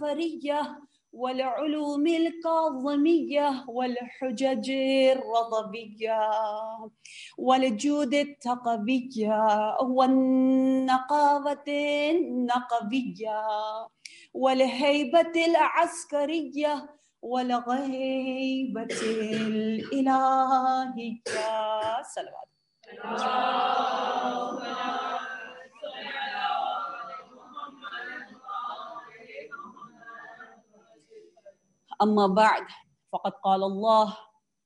الجعفرية والعلوم الكاظمية والحجج الرضبية والجود التقوية والنقاوة النقبية والهيبة العسكرية والغيبة الإلهية. صلوات. أما بعد فقد قال الله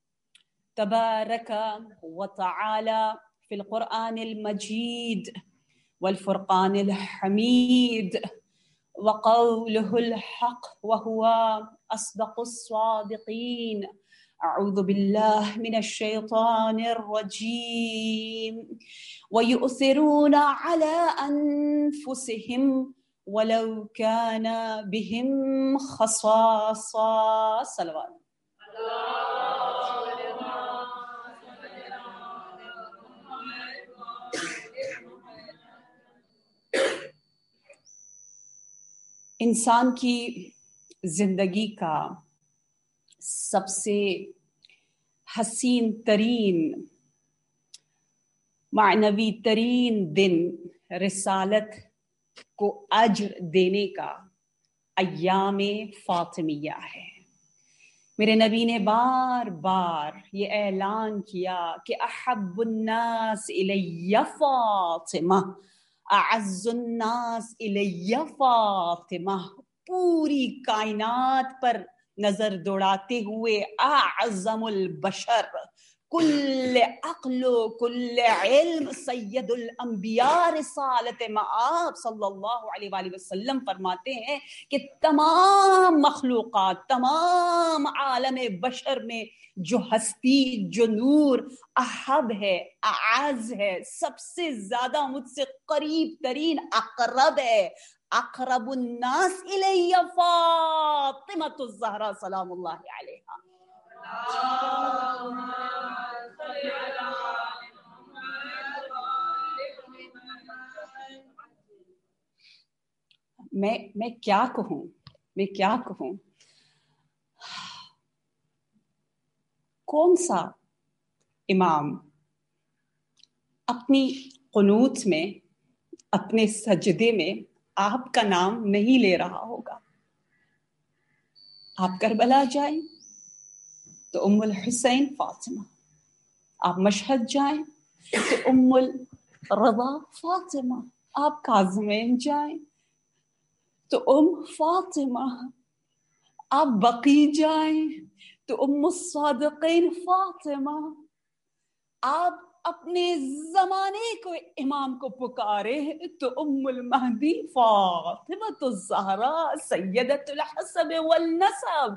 تبارك وتعالى في القرآن المجيد والفرقان الحميد وقوله الحق وهو أصدق الصادقين. أعوذ بالله من الشيطان الرجيم. ويؤثرون على أنفسهم ولو كان بهم خصاصة. صلوات. انسان کی زندگی کا سب سے حسین ترین معنوی ترین دن رسالت کو اجر دینے کا ایام فاطمیہ ہے. میرے نبی نے بار بار یہ اعلان کیا کہ احب الناس الی فاطمہ، اعز الناس الی فاطمہ. پوری کائنات پر نظر دوڑاتے ہوئے اعظم البشر، کل عقل و کل علم، سید الانبیاء رسالت مآب صلی اللہ علیہ وآلہ وسلم فرماتے ہیں کہ تمام مخلوقات، تمام عالم بشر میں جو ہستی، جو نور احب ہے، اعز ہے، سب سے زیادہ مجھ سے قریب ترین، اقرب ہے، اقرب الناس الی فاطمۃ الزہرا سلام اللہ علیہا. میں کیا کہوں کون سا امام اپنی قنوت میں، اپنے سجدے میں آپ کا نام نہیں لے رہا ہوگا. آپ کربلا جائیں تو ام الحسین فاطمہ، آپ مشہد جائیں تو ام الرضا فاطمہ، آپ کاظمین جائیں تو ام فاطمہ، آپ بقیع جائیں تو ام الصادقین فاطمہ. آپ اپنے زمانے کو امام کو پکارے تو ام المہدی فاطمۃ الزہرا سیدۃ الحسب والنسب.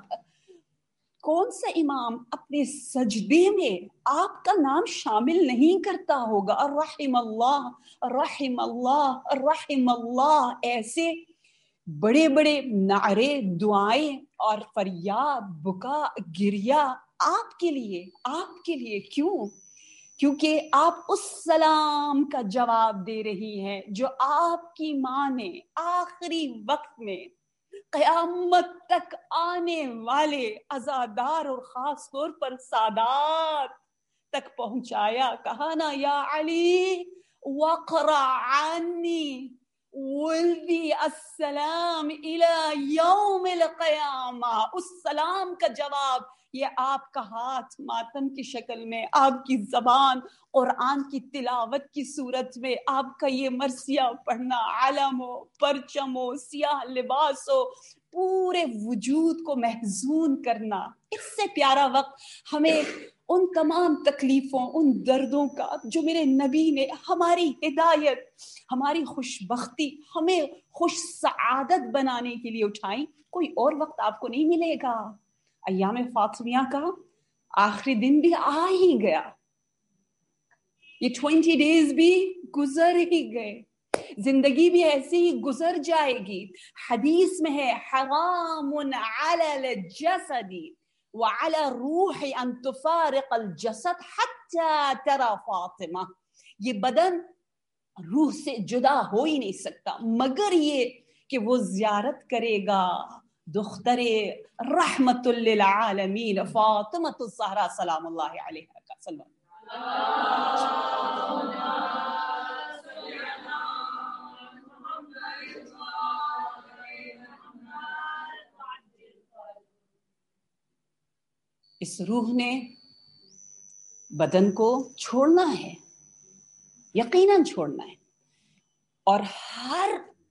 کون سا امام اپنے سجدے میں آپ کا نام شامل نہیں کرتا ہوگا؟ رحم اللہ رحم اللہ رحم اللہ. ایسے بڑے بڑے نعرے، دعائیں اور فریاد، بکا، گریا آپ کے لیے کیوں؟ کیونکہ آپ اس سلام کا جواب دے رہی ہیں جو آپ کی ماں نے آخری وقت میں قیامت تک آنے والے عزادار اور خاص طور پر سادات تک پہنچایا. کہا نا یا علی وقرا عنی ولدی السلام الی یوم القیامہ. اس سلام کا جواب یہ آپ کا ہاتھ ماتم کی شکل میں، آپ کی زبان قرآن کی تلاوت کی صورت میں، آپ کا یہ مرثیہ پڑھنا، علم ہو، پرچم ہو، سیاہ لباس ہو، پورے وجود کو محزون کرنا. اس سے پیارا وقت ہمیں ان تمام تکلیفوں، ان دردوں کا جو میرے نبی نے ہماری ہدایت، ہماری خوش بختی، ہمیں خوش سعادت بنانے کے لیے اٹھائیں، کوئی اور وقت آپ کو نہیں ملے گا. ایام فاطمیہ کا آخری دن بھی آ ہی گیا، یہ 20 days بھی گزر ہی گئے، زندگی بھی ایسے ہی گزر جائے گی. حدیث میں ہے حرام علی الجسد وعلی الروح ان تفارق الجسد حتی ترى فاطمہ. یہ بدن روح سے جدا ہو ہی نہیں سکتا مگر یہ کہ وہ زیارت کرے گا دختر رحمت للعالمین فاطمۃ الزہرا سلام اللہ علیہا کا صلی اس روح نے بدن کو چھوڑنا ہے، یقیناً چھوڑنا ہے، اور ہر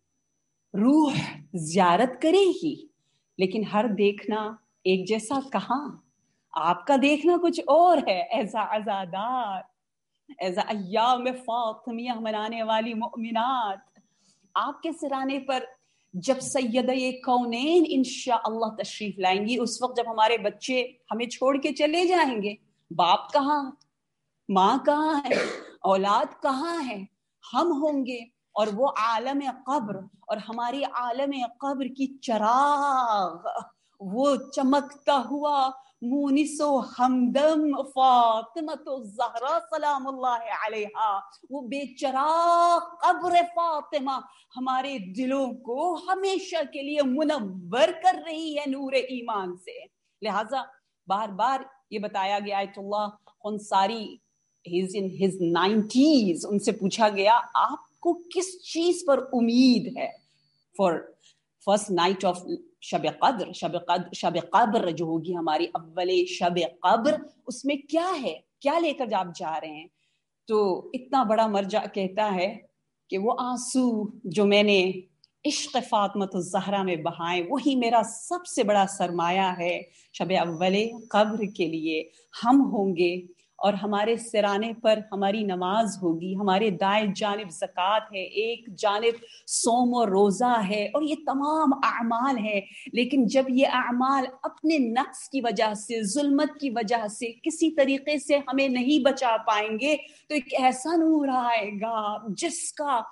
روح زیارت کرے ہی، لیکن ہر دیکھنا ایک جیسا کہاں؟ آپ کا دیکھنا کچھ اور ہے، ایسا عزادار، ایسا ایام فاطمیہ منانے والی مؤمنات، آپ کے سرانے پر جب سیدہ کونین انشاءاللہ تشریف لائیں گی، اس وقت جب ہمارے بچے ہمیں چھوڑ کے چلے جائیں گے، باپ کہاں، ماں کہاں ہے، اولاد کہاں ہے، ہم ہوں گے، اور وہ عالم قبر، اور ہماری عالم قبر کی چراغ، وہ چمکتا ہوا مونس و ہمدم فاطمۃ الزہرا سلام اللہ علیہا، وہ بے چراغ قبر فاطمہ ہمارے دلوں کو ہمیشہ کے لیے منور کر رہی ہے نور ایمان سے۔ لہٰذا بار بار یہ بتایا گیا، آیت اللہ Ansari he's in his 90s، ان سے پوچھا گیا آپ کو کس چیز پر امید ہے for first night of شب قدر، شب قبر جو ہوگی ہماری اول شب قبر، اس میں کیا ہے، کیا لے کر آپ جا رہے ہیں؟ تو اتنا بڑا مرجع کہتا ہے کہ وہ آنسو جو میں نے عشق فاطمۃ الزہرا میں بہائے، وہی میرا سب سے بڑا سرمایہ ہے شب اول قبر کے لیے۔ ہم ہوں گے اور ہمارے سرانے پر ہماری نماز ہوگی، ہمارے دائیں جانب زکوٰۃ ہے، ایک جانب صوم و روزہ ہے، اور یہ تمام اعمال ہے، لیکن جب یہ اعمال اپنے نقص کی وجہ سے، ظلمت کی وجہ سے کسی طریقے سے ہمیں نہیں بچا پائیں گے، تو ایک ایسا نور آئے گا جس کا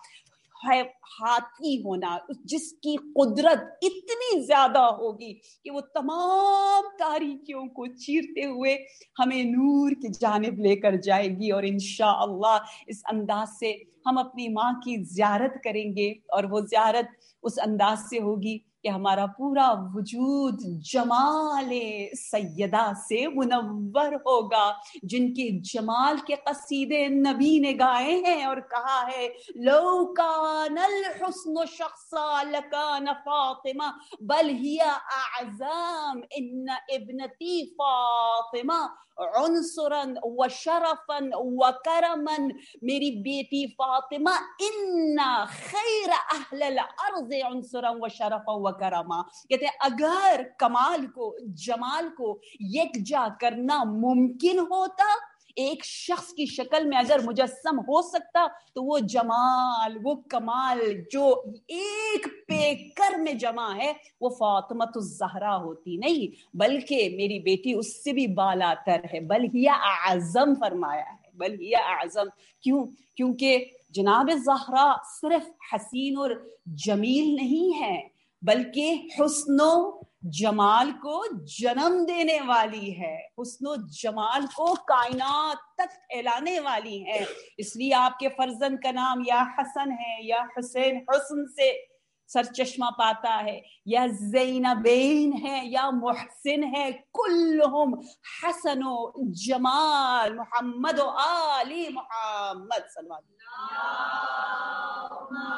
ہاتھی ہونا، جس کی قدرت اتنی زیادہ ہوگی کہ وہ تمام تاریکیوں کو چیرتے ہوئے ہمیں نور کی جانب لے کر جائے گی، اور انشاءاللہ اس انداز سے ہم اپنی ماں کی زیارت کریں گے، اور وہ زیارت اس انداز سے ہوگی کہ ہمارا پورا وجود جمال سیدہ سے منور ہوگا، جن کے جمال کے قصیدے نبی نے گائے ہیں اور کہا ہے لو کان الحسن شخصا لکان فاطمہ بل ہی اعظم ان ابنتی فاطمہ عنصرا و شرفا و کرما، میری بیٹی فاطمہ ان خیر اہل الارض عنصرا و شرفا و کرما، کہتے ہیں اگر کمال کو، جمال کو یکجا کرنا ممکن ہوتا، ایک شخص کی شکل میں اگر مجسم ہو سکتا، تو وہ جمال، وہ کمال جو ایک پیکر میں جمع ہے وہ فاطمۃ الزہرا ہوتی نہیں، بلکہ میری بیٹی اس سے بھی بالا تر ہے، بل ہی اعظم فرمایا ہے، بل ہی اعظم۔ کیوں؟ کیونکہ جناب زہرا صرف حسین اور جمیل نہیں ہے، بلکہ حسن و جمال کو جنم دینے والی ہے، حسن و جمال کو کائنات تک پھیلانے والی ہے۔ اس لیے آپ کے فرزند کا نام یا حسن ہے یا حسین، حسن سے سرچشمہ پاتا ہے، یا زینبین ہے یا محسن ہے، کلہم حسن و جمال محمد و آل محمد صلی اللہ علیہ وسلم۔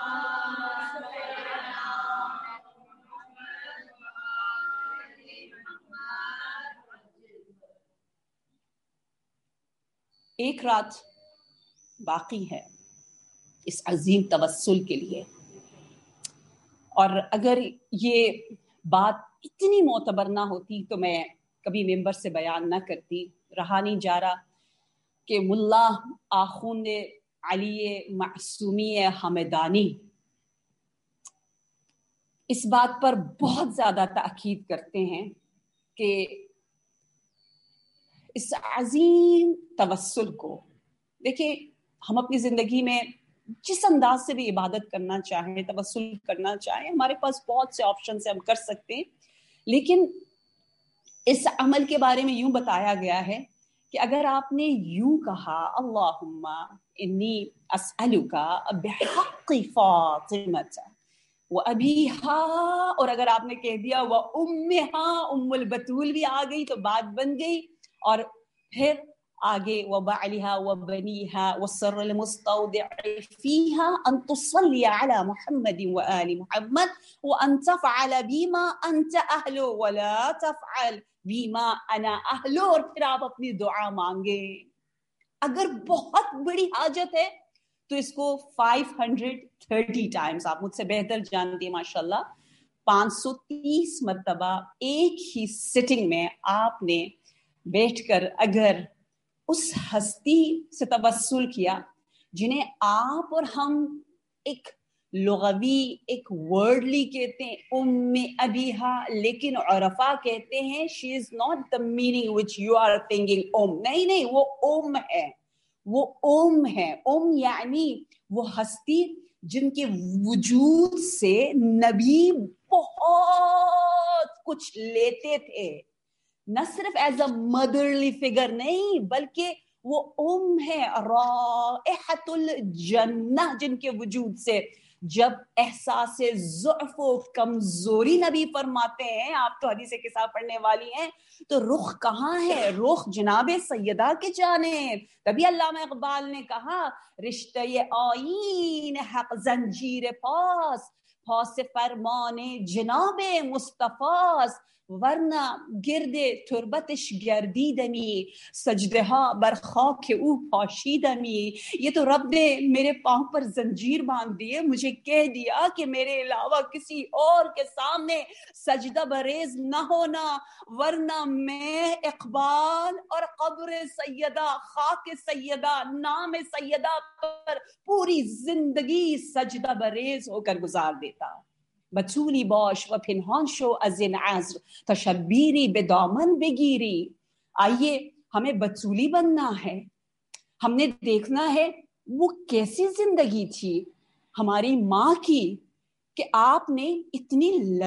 ایک رات باقی ہے اس عظیم توسل کے لیے، اور اگر یہ بات اتنی معتبر نہ ہوتی تو میں کبھی ممبر سے بیان نہ کرتی۔ رہا نہیں جا رہا کہ ملا آخوند علی معصومی حمدانی اس بات پر بہت زیادہ تاکید کرتے ہیں کہ اس عظیم توسل کو، دیکھیں ہم اپنی زندگی میں جس انداز سے بھی عبادت کرنا چاہیں، توسل کرنا چاہیں، ہمارے پاس بہت سے آپشن سے ہم کر سکتے ہیں، لیکن اس عمل کے بارے میں یوں بتایا گیا ہے کہ اگر آپ نے یوں کہا اللہم انی اسألک بحق فاطمہ، وَأَبِيهَا, اور اگر آپ نے کہہ دیا وَأُمِّهَا, ام البتول بھی آ گئی تو بات بن گئی. اور پھر آگے وَبَعْلِهَا وَبَنِيهَا وَالسِّرُّ الْمُسْتَوْدِعِ فِيهَا أَن تُصَلِّيَ عَلَى مُحَمَّدٍ وَآلِ مُحَمَّدٍ وَأَن تَفْعَلَ بِمَا أَنْتَ أَهْلُهُ وَلَا تَفْعَلْ بِمَا أَنَا أَهْلُهُ. اور پھر آپ اپنی دعا مانگیں. اگر بہت بڑی حاجت ہے تو اس کو 530 ٹائمز, آپ مجھ سے بہتر جانتی ہیں ماشاءاللہ, 530 مرتبہ ایک ہی سٹنگ میں آپ نے بیٹھ کر اگر اس ہستی سے توسل کیا جنہیں آپ اور ہم ایک لغوی ایک ورڈلی کہتے ہیں ام ابیہا, لیکن عرفا کہتے ہیں she is not the meaning which you are thinking um, نہیں, وہ ام ہے, وہ ام ہے. ام یعنی وہ ہستی جن کے وجود سے نبی بہت کچھ لیتے تھے, نہ صرف ایز اے مدرلی فگر نہیں, بلکہ وہ ام ہے رائحۃ الجنہ, جن کے وجود سے جب احساس ضعف و کمزوری نبی فرماتے ہیں, آپ تو حدیث قصہ پڑھنے والی ہیں, تو رخ کہاں ہے؟ رخ جناب سیدہ کے جانب. تبھی علامہ اقبال نے کہا رشتہ آئین حق زنجیر پاس, پاس فرمان جناب مصطفیٰ, ورنہ گرد تربتش گردیدمی سجدہا بر خاک او پاشیدمی. یہ تو رب نے میرے پاؤں پر زنجیر باندھ دیے, مجھے کہہ دیا کہ میرے علاوہ کسی اور کے سامنے سجدہ بریز نہ ہونا, ورنہ میں اقبال اور قبر سیدہ, خاک سیدہ, نام سیدہ پر پوری زندگی سجدہ بریز ہو کر گزار دیتا. بطولی باش و پنہان شو از این عذر تا شبیری به دامن بگیری. آئیے ہمیں بطولی بننا ہے, ہم نے دیکھنا ہے وہ کیسی زندگی تھی ہماری ماں کی کہ آپ نے اتنی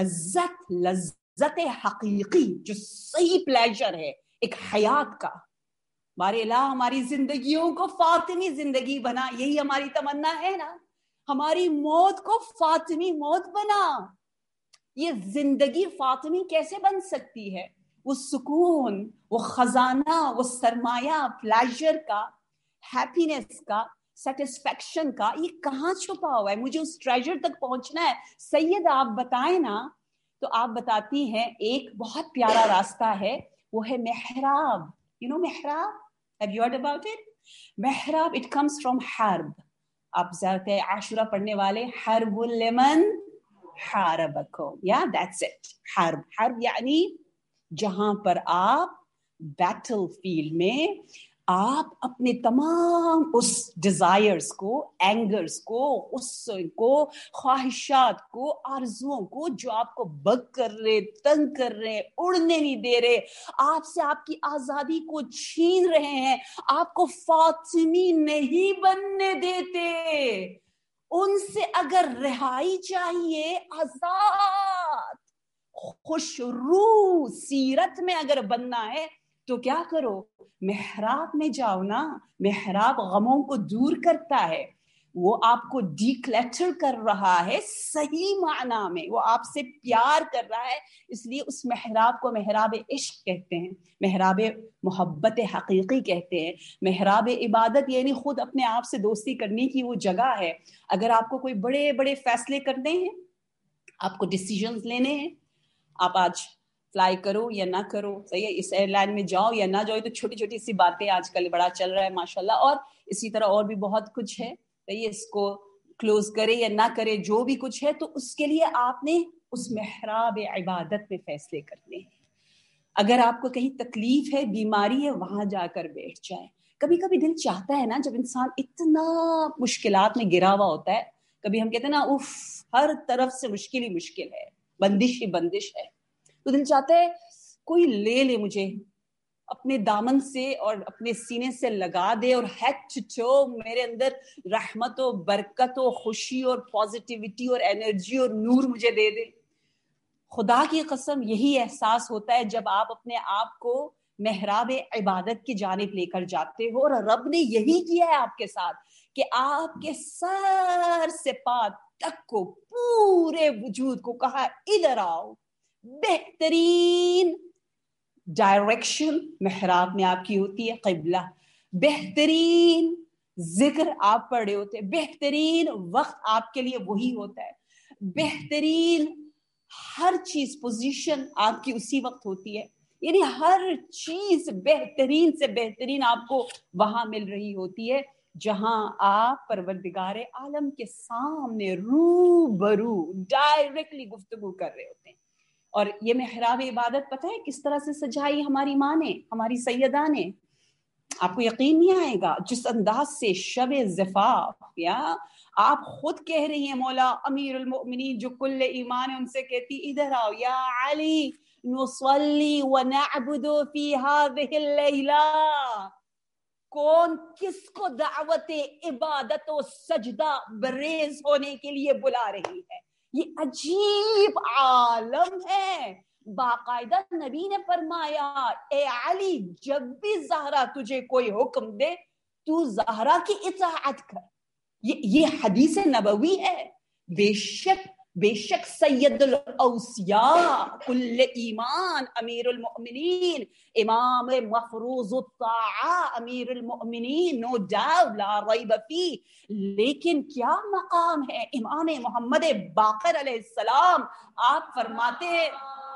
لذت حقیقی جو صحیح پلیجر ہے ایک حیات کا, بارے الہ ہماری زندگیوں کو فاطمی زندگی بنا. یہی ہماری تمنا ہے نا, ہماری موت کو فاطمی موت بنا. یہ زندگی فاطمی کیسے بن سکتی ہے؟ وہ سکون, وہ خزانہ, وہ سرمایہ پلیجر کا, ہیپینس کا, سیٹسفیکشن کا, یہ کہاں چھپا ہوا ہے؟ مجھے اس ٹریجر تک پہنچنا ہے. سید آپ بتائیں نا, تو آپ بتاتی ہیں ایک بہت پیارا راستہ ہے, وہ ہے محراب. You know محراب? Have you heard about it? محراب, it comes from حرب. آپ زیادہ عاشورہ پڑھنے والے, حرب لمن حاربکم, yeah, that's it. حرب یعنی جہاں پر آپ بیٹل فیلڈ میں آپ اپنے تمام اس ڈیزائرز کو, اینگرز کو, غصے کو, خواہشات کو, آرزوؤں کو جو آپ کو بگ کر رہے, تنگ کر رہے, اڑنے نہیں دے رہے, آپ سے آپ کی آزادی کو چھین رہے ہیں, آپ کو فاطمی نہیں بننے دیتے, ان سے اگر رہائی چاہیے, آزاد خوش روح سیرت میں اگر بننا ہے تو کیا کرو؟ محراب میں جاؤ نا. محراب غموں کو دور کرتا ہے, وہ آپ کو ڈی کلیٹر کر رہا ہے صحیح معنی میں, وہ آپ سے پیار کر رہا ہے. اس لیے اس محراب کو محراب عشق کہتے ہیں, محراب محبت حقیقی کہتے ہیں. محراب عبادت یعنی خود اپنے آپ سے دوستی کرنے کی وہ جگہ ہے. اگر آپ کو کوئی بڑے بڑے فیصلے کرنے ہیں, آپ کو ڈیسیژنز لینے ہیں, آپ آج فلائی کرو یا نہ کرو, صحیح ہے, اس ایئر لائن میں جاؤ یا نہ جاؤ, تو چھوٹی چھوٹی سی باتیں آج کل بڑا چل رہا ہے ماشاءاللہ, اور اسی طرح اور بھی بہت کچھ ہے, صحیح ہے, اس کو کلوز کرے یا نہ کرے, جو بھی کچھ ہے, تو اس کے لیے آپ نے اس محراب عبادت میں فیصلے کرنے ہیں. اگر آپ کو کہیں تکلیف ہے, بیماری ہے, وہاں جا کر بیٹھ جائیں. کبھی کبھی دل چاہتا ہے نا, جب انسان اتنا مشکلات میں گرا ہوا ہوتا ہے, کبھی ہم کہتے ہیں نا اف ہر طرف سے مشکل ہی مشکل ہے, بندش ہی بندش ہے, تو دل چاہتا ہے کوئی لے لے مجھے اپنے دامن سے اور اپنے سینے سے لگا دے, اور ہیڈ ٹو ٹو میرے اندر رحمت و برکت و خوشی اور پازیٹیوٹی اور انرجی اور نور مجھے دے دے. خدا کی قسم یہی احساس ہوتا ہے جب آپ اپنے آپ کو محراب عبادت کی جانب لے کر جاتے ہو, اور رب نے یہی کیا ہے آپ کے ساتھ کہ آپ کے سر سے پات तक को, पूरे वजूद को कहा इधर आओ। बेहतरीन डायरेक्शन मेहराब में आपकी होती है क़िबला, बेहतरीन जिक्र आप पढ़े होते हैं, बेहतरीन वक्त आपके लिए वही होता है, बेहतरीन हर चीज पोजीशन आपकी उसी वक्त होती है, यानी हर चीज बेहतरीन से बेहतरीन आपको वहां मिल रही होती है, जहां आप परवरदिगार आलम के सामने रूबरू डायरेक्टली गुफ्तगू कर रहे होते हैं। और ये मेहराब इबादत पता है किस तरह से सजाई हमारी माँ ने, हमारी सैयदा ने, आपको यकीन नहीं आएगा जिस अंदाज से शब ज़िफ़ाफ़, या आप खुद कह रही हैं मौला अमीरुल मोमिनीन जो कुल्ले ईमान है उनसे कहती इधर आओ या अली नुसल्ली व नअबुदु फी हाज़िहिल लैला। कौन किसको दावत इबादत और सजदा बरेज होने के लिए बुला रही है? ये अजीब आलम है। बाकायदा नबी ने फरमाया ए अली, जब भी ज़हरा तुझे कोई हुक्म दे तू ज़हरा की इताअत कर। ये हदीस नबवी है। बेशक बेशक सैयदुल औसिया कुल्ले ईमान अमीरुल मोमिनीन इमाम मफरूज़ुत ताआ अमीरुल मोमिनीन, नो डाउट ला रैब फी। लेकिन क्या मकाम है इमाम मोहम्मद बाक़र अलैहिस्सलाम, आप फरमाते हैं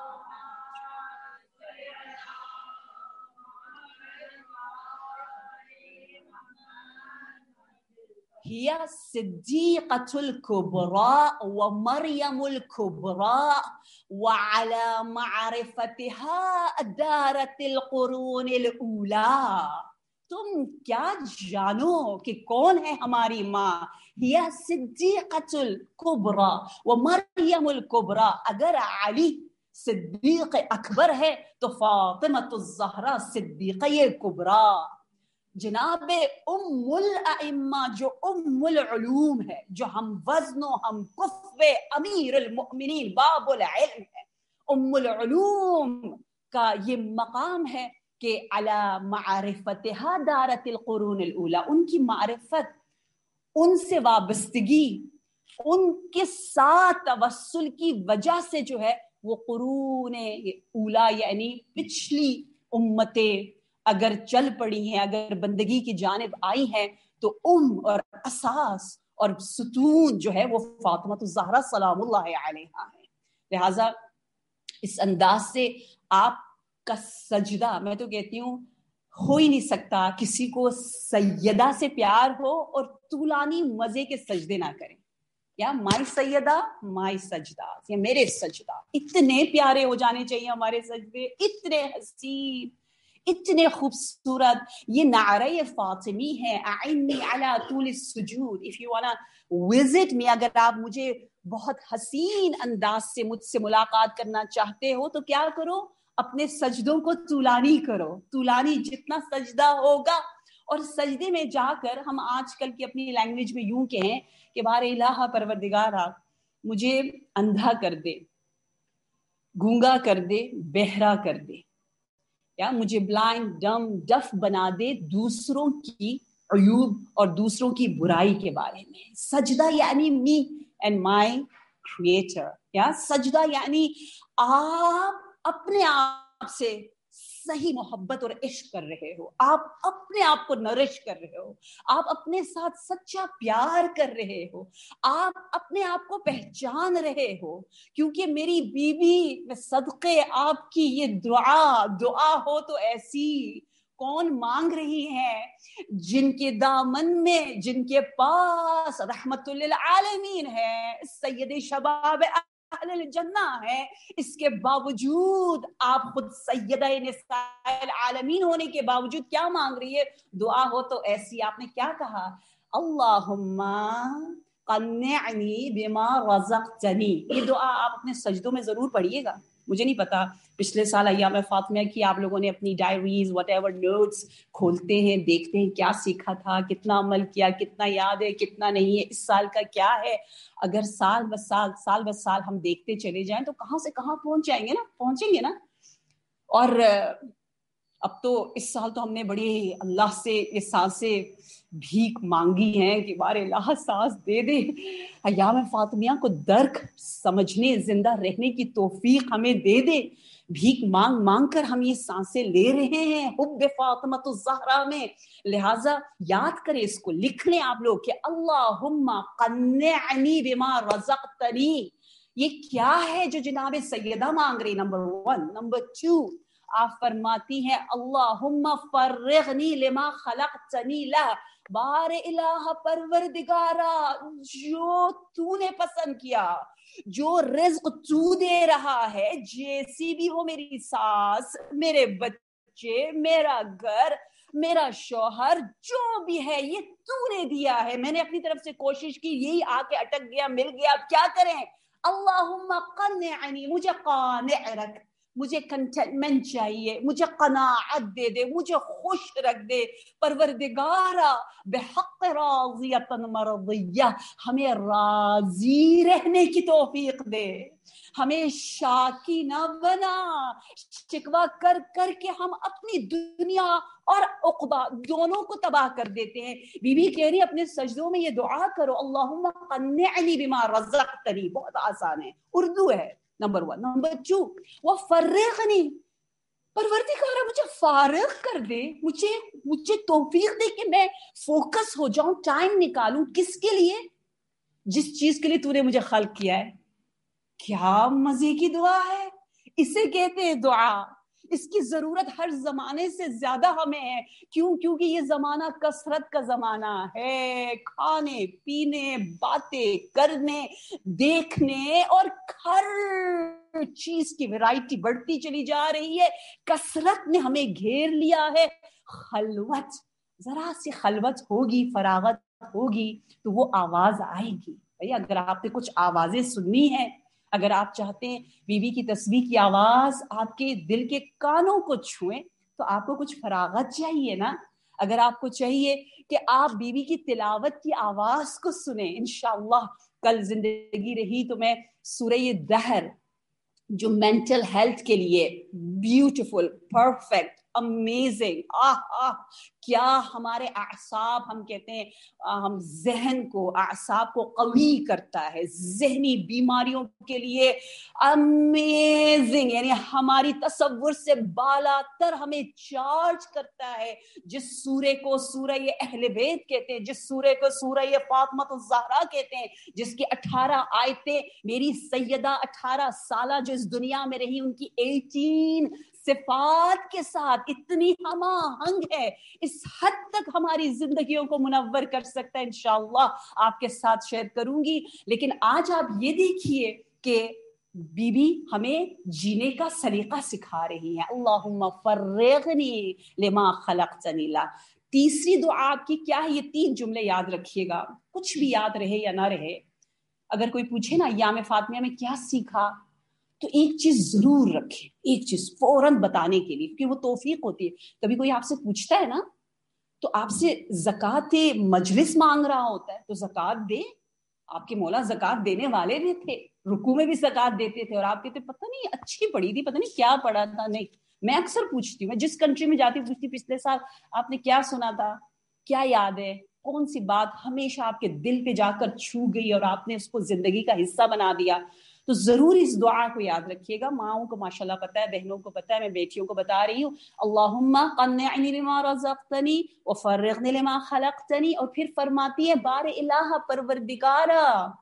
हिया सिद्दीक़तुल कुबरा व मरियमुल कुबरा व अला मअरिफतिहा दारतिल कुरूनिल ऊला। तुम क्या जानो कि कौन है हमारी माँ? हिया सिद्दीक़तुल कुबरा व मरियमुल कुबरा। अगर अली सिद्दीक़ अकबर है तो फातिमतुज़ ज़हरा सिद्दीक़े कुबरा। जनाब उम्मुल अइम्मा जो उम्मुल उलूम है, जो हम वज़्नो हम कुफ़्वे अमीरुल मोमिनीन बाबुल इल्म है, उम्मुल उलूम का ये मकाम है कि अला मारिफतिहा दारतिल कुरूनिल ऊला। उनकी मारिफत, उनसे वाबस्तगी, उनके साथ तवस्सुल की वजह से जो है वो कुरूने ऊला यानी पिछली उम्मतें अगर चल पड़ी हैं, अगर बंदगी की जानिब आई हैं, तो और असास और सुतून जो है वो फातिमातुज़ ज़हरा सलामुल्लाहि अलैहा है। लिहाजा इस अंदाज से आपका सजदा, मैं तो कहती हूँ हो ही नहीं सकता किसी को सैयदा से प्यार हो और तूलानी मजे के सजदे ना करें। या माई सैयदा माई सजदा, या मेरे सजदा, इतने प्यारे हो जाने चाहिए हमारे सजदे, इतने हसीन, इतने खूबसूरत। ये नारे फातिमी है, आइन्नी अला तूल सुजूद, if you wanna visit me, अगर आप मुझे बहुत हसीन अंदाज से मुझसे मुलाकात करना चाहते हो तो क्या करो, अपने सजदों को तूलानी करो। तूलानी जितना सजदा होगा, और सजदे में जाकर हम आजकल की अपनी लैंग्वेज में यूं कहें कि बारे इलाहा परवरदिगारा मुझे अंधा कर दे, गूंगा कर दे, बहरा कर दे, या मुझे ब्लाइंड डम डफ बना दे दूसरों की अयूब और दूसरों की बुराई के बारे में। सजदा यानी मी एंड माय क्रिएटर। या सजदा यानी आप अपने आप से सही मोहब्बत और इश्क कर रहे हो, आप अपने आप को नरिश कर रहे हो, आप अपने साथ सच्चा प्यार कर रहे हो, आप अपने आप को पहचान रहे हो। क्योंकि मेरी बीबी मैं सदक़े आपकी ये दुआ हो तो ऐसी कौन मांग रही है, जिनके दामन में, जिनके पास रहमतुल लिल आलमीन है, सैयद शबाब अहल जन्ना है। इसके बावजूद आप खुद सैयदा निसाइल आलमीन होने के बावजूद क्या मांग रही है? दुआ हो तो ऐसी। आपने क्या कहा? अल्लाहुम्मा क़न्निअनी बिमा रज़क़तनी। ये दुआ आप अपने सजदों में जरूर पढ़िएगा। मुझे नहीं पता पिछले साल अय्याम फातिमा की आप लोगों ने अपनी डायरीज व्हाटएवर नोट्स खोलते हैं, देखते हैं क्या सीखा था, कितना अमल किया, कितना याद है, कितना नहीं है, इस साल का क्या है। अगर साल ब साल हम देखते चले जाएं तो कहां से कहां पहुंच जाएंगे ना, पहुंचेंगे ना। और اب تو اس سال تو ہم نے بڑی اللہ سے یہ سانسیں بھیک مانگی ہیں کہ بار اللہ سانس دے دے. ایام فاطمیہ کو درک سمجھنے زندہ رہنے کی توفیق ہمیں دے دے. بھیک مانگ مانگ کر ہم یہ سانسیں لے رہے ہیں حب فاطمۃ الزہرا میں. لہٰذا یاد کریں اس کو، لکھ لیں آپ لوگ کہ اللہم قنعنی بما رزقتنی. یہ کیا ہے جو جناب سیدہ مانگ رہی؟ نمبر 1. نمبر 2 آپ فرماتی ہیں اللہم فرغنی لما خلقتنی لہ. بار الہ پروردگارا، جو تو نے پسند کیا، جو رزق تو دے رہا ہے، جیسی بھی ہو میری ساس، میرے بچے، میرا گھر، میرا شوہر، جو بھی ہے یہ تو نے دیا ہے. میں نے اپنی طرف سے کوشش کی، یہی آ کے اٹک گیا، مل گیا، اب کیا کریں؟ اللہم قنعنی، مجھے قانع رکھ، مجھے کنٹینٹمنٹ چاہیے، مجھے قناعت دے دے، مجھے خوش رکھ دے. پروردگارا بحق راضیۃ مرضیہ، ہمیں راضی رہنے کی توفیق دے، ہمیں شاکی نہ بنا. شکوہ کر کر کے ہم اپنی دنیا اور عقبہ دونوں کو تباہ کر دیتے ہیں. بی بی کہہ رہی اپنے سجدوں میں یہ دعا کرو اللہم قنعنی بما رزقتنی. بہت آسان ہے، اردو ہے. نمبر 1. نمبر 2 وفرغنی، پروردگارہ مجھے فارغ کر دے، مجھے توفیق دے کہ میں فوکس ہو جاؤں، ٹائم نکالوں. کس کے لیے؟ جس چیز کے لیے تو نے مجھے خلق کیا ہے. کیا مزے کی دعا ہے، اسے کہتے ہیں دعا. اس کی ضرورت ہر زمانے سے زیادہ ہمیں ہے. کیوں؟ کیونکہ یہ زمانہ کثرت کا زمانہ ہے، کھانے پینے، باتیں کرنے، دیکھنے، اور ہر چیز کی ویرائٹی بڑھتی چلی جا رہی ہے. کثرت نے ہمیں گھیر لیا ہے. خلوت، ذرا سی خلوت ہوگی، فراغت ہوگی تو وہ آواز آئے گی. بھئی اگر آپ نے کچھ آوازیں سننی ہیں، اگر آپ چاہتے ہیں بی بی کی تسبیح کی آواز آپ کے دل کے کانوں کو چھوئیں تو آپ کو کچھ فراغت چاہیے نا. اگر آپ کو چاہیے کہ آپ بی بی کی تلاوت کی آواز کو سنیں، انشاءاللہ کل زندگی رہی تو میں سورہ دہر جو مینٹل ہیلتھ کے لیے بیوٹیفل، پرفیکٹ، امیزنگ، کیا ہمارے اعصاب، ہم کہتے ہیں ہم ذہن کو، اعصاب کو قوی کرتا ہے، ذہنی بیماریوں کے لیے امیزنگ، یعنی ہماری تصور سے بالا تر ہمیں چارج کرتا ہے. جس سورے کو سورہ اہل بیت کہتے ہیں، جس سورے کو سورہ فاطمۃ الزہرا کہتے ہیں، جس کی 18 آیتیں میری سیدہ 18 سالہ جو اس دنیا میں رہی ان کی 18 صفات کے ساتھ اتنی ہم آہنگ ہے، اس حد تک ہماری زندگیوں کو منور کر سکتا ہے. انشاءاللہ آپ کے ساتھ شیئر کروں گی. لیکن آج آپ یہ دیکھیے کہ بی بی ہمیں جینے کا سلیقہ سکھا رہی ہیں. اللہم فرغنی لما خلقتنی لہ. تیسری دعا آپ کی کیا ہے؟ یہ 3 جملے یاد رکھیے گا، کچھ بھی یاد رہے یا نہ رہے. اگر کوئی پوچھے نا ایام فاطمیہ میں کیا سیکھا، تو ایک چیز ضرور رکھے، ایک چیز فوراً بتانے کے لیے، کیونکہ وہ توفیق ہوتی ہے. کبھی کوئی آپ سے پوچھتا ہے نا تو آپ سے زکوٰۃ مجلس مانگ رہا ہوتا ہے تو زکوٰۃ دے. آپ کے مولا زکوٰۃ دینے والے بھی تھے، رکوع میں بھی زکوٰۃ دیتے تھے، اور آپ کہتے پتہ نہیں اچھی پڑھی تھی، پتہ نہیں کیا پڑھا تھا. نہیں، میں اکثر پوچھتی ہوں، میں جس کنٹری میں جاتی ہوں پوچھتی، پچھلے سال آپ نے کیا سنا تھا، کیا یاد ہے، کون سی بات ہمیشہ آپ کے دل پہ جا کر چھو گئی اور آپ نے اس کو زندگی کا حصہ بنا دیا. تو ضرور اس دعا کو یاد رکھیے گا. ماؤں کو ماشاءاللہ پتہ ہے، بہنوں کو پتہ ہے، میں بیٹیوں کو بتا رہی ہوں. اللہم قنعنی بما رزقتنی وفرغنی لما خلقتنی. اور پھر فرماتی ہے بار الہ پروردگارا،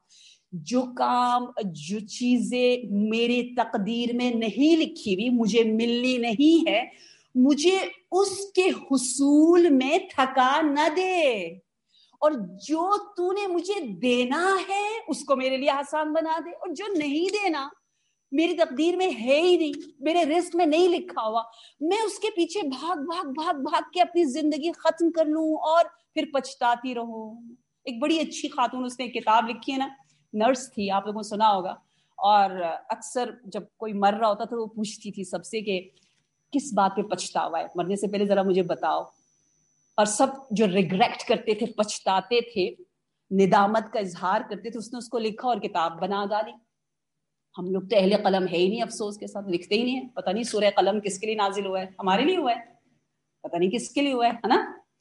جو کام، جو چیزیں میرے تقدیر میں نہیں لکھی ہوئی، مجھے ملنی نہیں ہے، مجھے اس کے حصول میں تھکا نہ دے، اور جو تو نے مجھے دینا ہے اس کو میرے لیے آسان بنا دے، اور جو نہیں دینا میری تقدیر میں ہے ہی نہیں، میرے رزق میں نہیں لکھا ہوا، میں اس کے پیچھے بھاگ کے اپنی زندگی ختم کر لوں اور پھر پچھتاتی رہوں. ایک بڑی اچھی خاتون، اس نے ایک کتاب لکھی ہے نا، نرس تھی، آپ لوگوں نے سنا ہوگا، اور اکثر جب کوئی مر رہا ہوتا تو وہ پوچھتی تھی سب سے کہ کس بات پہ پچھتاوا ہے، مرنے سے پہلے ذرا مجھے بتاؤ. اور سب جو ریگریٹ کرتے تھے، پچھتاتے تھے، ندامت کا اظہار کرتے تھے، اس نے اس کو لکھا اور کتاب بنا ڈالی. ہم لوگ تو اہل قلم ہے ہی نہیں، افسوس کے ساتھ لکھتے ہی نہیں ہیں. پتہ نہیں سورہ قلم کس کے لیے نازل ہوا ہے، ہمارے لیے ہوا ہے. پتہ نہیں کس کے لیے ہوا ہے نا.